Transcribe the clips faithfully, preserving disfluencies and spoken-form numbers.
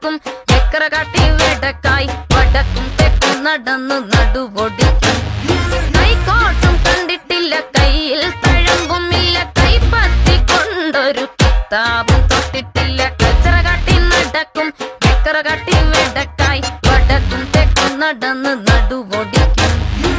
നടക്കും ചക്കര കാട്ടി വെടക്കായി വടക്കും തെക്കും നടന്നു നടുവൊടിക്കും കൈക്കോട്ടും കണ്ടിട്ടില്ല കയ്യിൽ തഴമ്പുമില്ല കൈപ്പത്തി കൊണ്ടൊരു കിതാബും തൊട്ടിട്ടില്ല കച്ചറ കാട്ടി നടക്കും ചക്കര കാട്ടി വെടക്കായി വടക്കും തെക്കും നടന്നു നടുവൊടിക്കും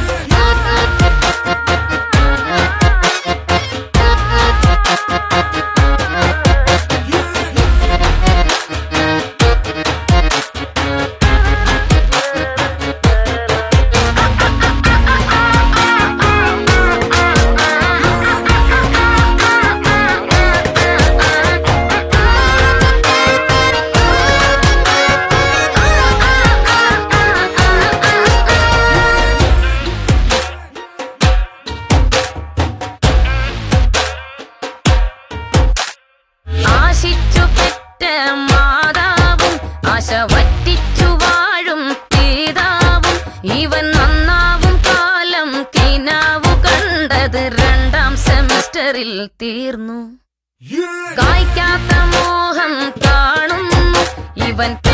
ആശിച്ചു പെറ്റ മാതാവും ആശ വറ്റിച്ചു വാഴും പിതാവും ഇവൻ നന്നാവും കാലം കിനാവു കണ്ടത് രണ്ടാം സെമസ്റ്ററിൽ തീർന്നു കായ്ക്കാത്ത മോഹം കാണുന്നു ഇവൻ